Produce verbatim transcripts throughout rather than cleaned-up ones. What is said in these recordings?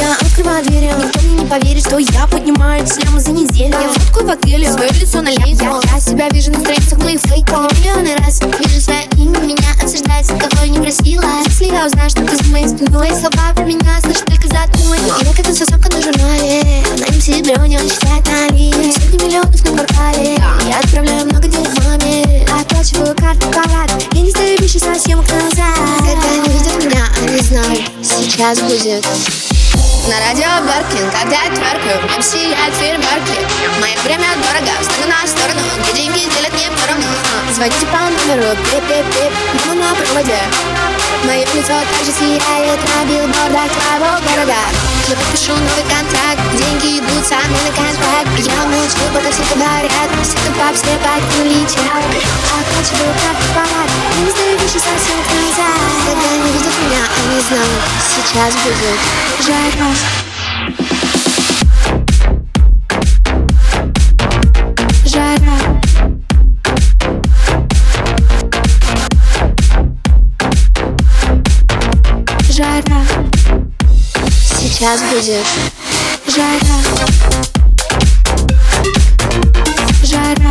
Я открываю двери, никто мне не поверит, что я поднимаю слямы за неделю. Я фоткаю в отеле, свое лицо на ленту. Я себя вижу на страницах моих фейков. Миллионы раз вижу свое имя, меня осуждается, кого я не просила. Если я узнаю, что ты за моей спиной, слова про меня слышь только за одной. Я как инфосотка на журнале, на эм си Броня, он считает наличие. Сотни миллионов на квартале. Я отправляю много денег маме, оплачиваю карты парад. Я не стою больше со съемок назад. Когда они видят меня, они знают, сейчас будет. На радио Беркин, когда я тверкаю, в нем сияют фейерверки. Мое время дорого, встану на сторону, где деньги делят не поровну. Звоните по номеру, пип-пип-пип, мама на проводе. Мое лицо также сияет на билбордах твоего города. Я подпишу новый контракт, деньги идут со мной на контракт. Я молчу, пока все говорят, все ты пап, все подключат. Оплачиваю карты парад, я не стою больше со съемок назад. Когда они видят меня, они знают, сейчас будет жара. Жара. Жара. Сейчас будет жара. Жара.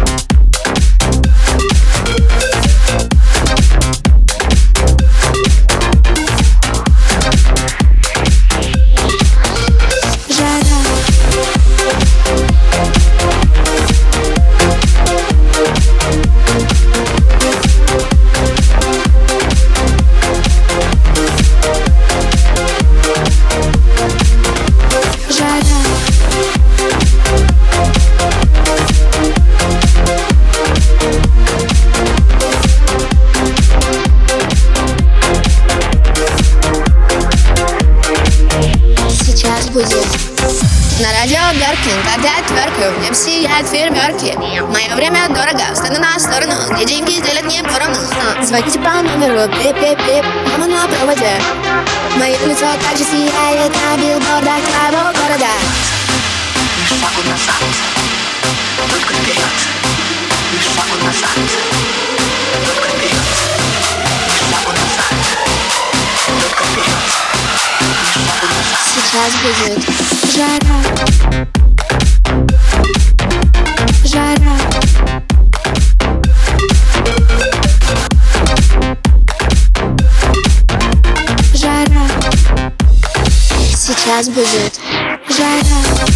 На радио Беркин, когда я тверкаю, в нем сияют фейерверки. Мое время дорого, встану на сторону, где деньги делят не поровну. Звоните по номеру, пип-пип-пип, мама на проводе. Мое лицо также сияет на билбордах твоего города. Ни шагу назад, только вперед. Ни шагу назад, только вперед. Ни шагу назад, только вперед. Ни шагу назад. Сейчас будет жара. Жара. Жара. Сейчас будет жара.